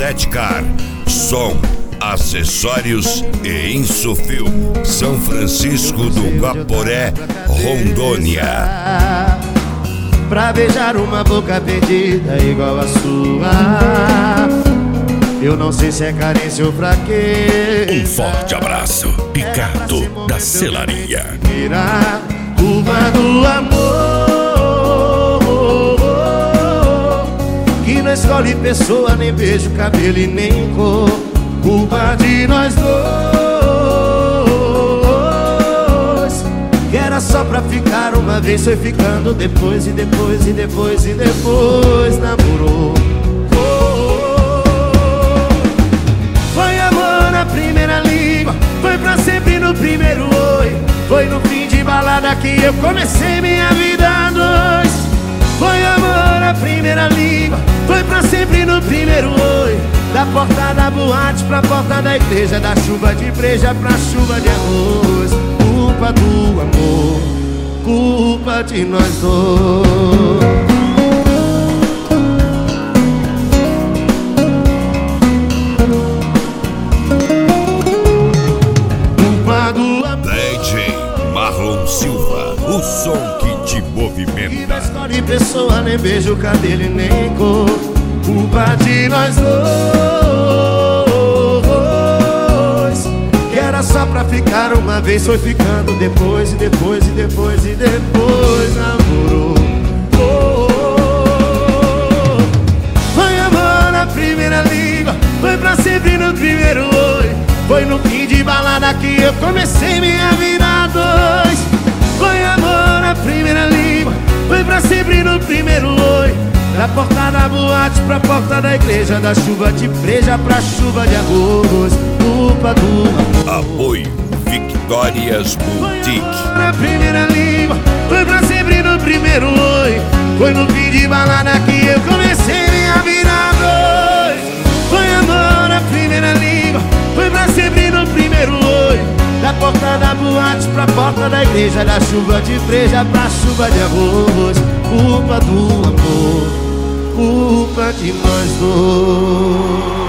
Setcar, som, acessórios e Insufilm, São Francisco do Guaporé, Rondônia. Pra beijar uma boca perdida igual a sua, eu não sei se é carência ou fraqueza. Um forte abraço, Ricardo da Celaria. Culpa do amor, que não escolhe pessoa, nem beijo, cabelo e nem cor. Culpa de nós dois, que era só pra ficar uma vez, foi ficando depois e depois e depois e depois namorou. Foi amor na primeira língua, foi pra sempre no primeiro oi. Foi no fim de balada que eu comecei minha vida a dois. Foi amor na primeira língua, foi pra sempre no primeiro oi. Da porta da boate pra porta da igreja, da chuva de breja pra chuva de arroz. Culpa do amor, culpa de nós dois. Silva, o som que te movimenta. E não escolhe pessoa, nem beijo, cabelo e nem cor. Culpa de nós dois, que era só pra ficar uma vez, foi ficando depois e depois e depois e depois namorou. Foi amor na primeira língua, foi pra sempre no primeiro oi. Foi no fim de balada que eu comecei minha vida a dois. Foi amor na primeira língua, foi pra sempre no primeiro oi. Da porta da boate pra porta da igreja, da chuva de breja pra chuva de arroz. Culpa do amor. Apoio Victórias Boutique. Foi amor na primeira língua, foi pra sempre no primeiro oi. Foi no fim de balada que eu comecei minha vida a dois. Foi amor na primeira língua, foi pra sempre no primeiro oi. Da porta da boate pra porta da igreja, da chuva de breja pra chuva de arroz. Culpa do amor, culpa de nós dois.